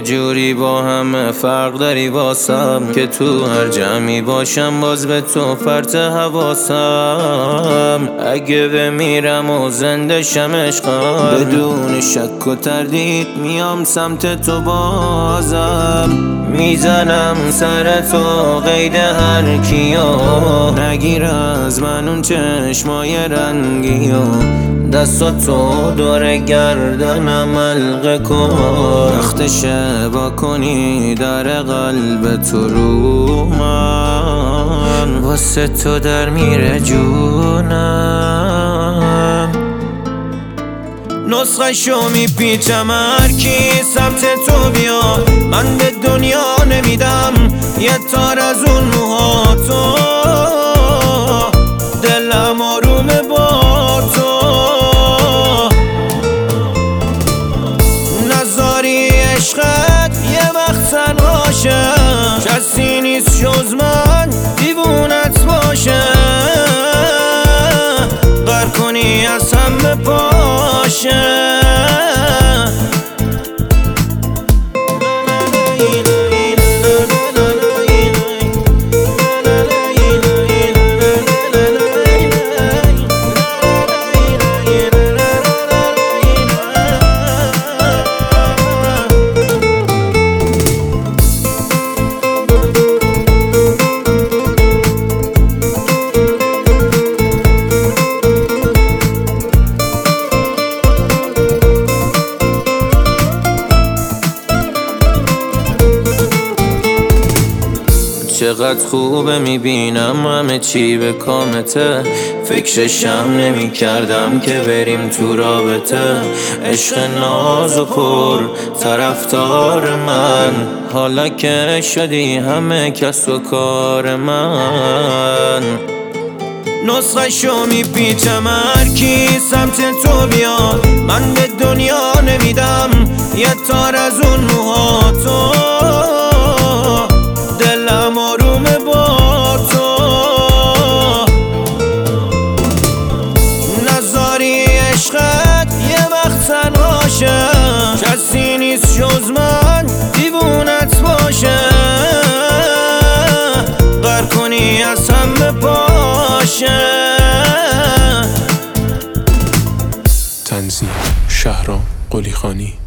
جوری با همه فرق داری واسم که تو هر جمعی باشم باز به تو فرط حواسم. اگه بمیرم و زنده شم عشقم بدون شک و تردید میام سمت تو بازم. میزنم سر تو قید هر کیو نگیر از من اون چشمای رنگیو. دستاتو دور گردنم حلقه کن وقت شبا کنی در قلب تو رو من واسه تو در میره جونم. نسخه شو میپیچم هرکی سمت تو بیاد من به دنیا نمیدم یه تار از اون موهاتو. دلم آرومه با تو نذاری عشقت یه وقت تنهاشه کسی نیست جز من دیوونت باشه قهر کنی از همه باشه. چقدر خوبه میبینم همه چی به کامته فکرشم نمی کردم که بریم تو رابطه. عشق ناز و پر طرفدار من حالا که شدی همه کس و کار من. نسخه شو میپیچم هرکی سمت تو بیاد من به دنیا نمیدم یه تار از اون موهاتو. دلم آرومه با تو نذاری عشقت یه وقت تنهاشه کسی نیست جز من دیوونت باشه قهر کنی از همه باشه. تنظیم شهرام قلیخانی.